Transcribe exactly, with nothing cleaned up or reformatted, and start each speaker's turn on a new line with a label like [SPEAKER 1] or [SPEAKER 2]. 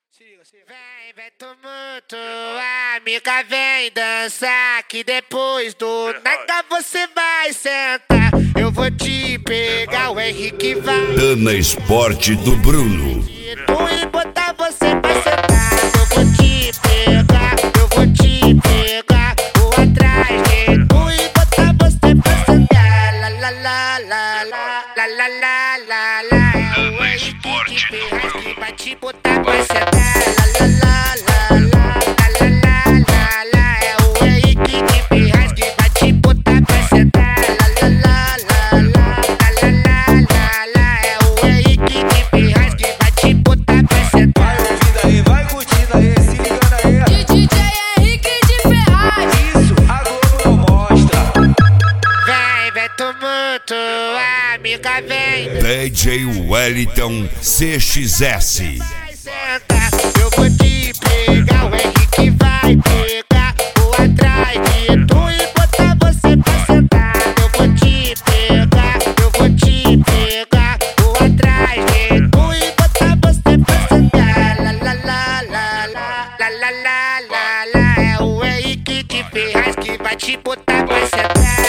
[SPEAKER 1] Vem, vem tu muito, amiga, vem dançar, que depois do nada você vai sentar. Eu vou te pegar, o Henrique vai
[SPEAKER 2] Dana Esporte do Bruno.
[SPEAKER 1] e botar você pra sentar. Eu vou te pegar, eu vou te pegar, vou atrás de tu e botar você pra sentar. La la la la la, la la la la la. É o Henrique de Ferraz que vai te botar pra sentar. La la la la la, la la la la. É o Henrique de Ferraz que vai te botar pra sentar. La la la la la, la la la la. É o Henrique de Ferraz que vai te botar pra sentar.
[SPEAKER 3] Vai ouvindo aí, vai curtindo aí, se ligando aí.
[SPEAKER 4] D J Henrique de Ferraz.
[SPEAKER 3] Isso, a Globo não mostra.
[SPEAKER 1] Vem, vem tu muito, amiga, vem.
[SPEAKER 2] D J Wellington C X S.
[SPEAKER 1] Vai sentar, eu vou te pegar, o Henrique vai pegar, vou atrás de tu e botar você pra sentar. Eu vou te pegar, eu vou te pegar, vou atrás de tu e botar você pra sentar. La la la la la, la la la la la. É o Henrique de Ferraz que vai te botar pra sentar.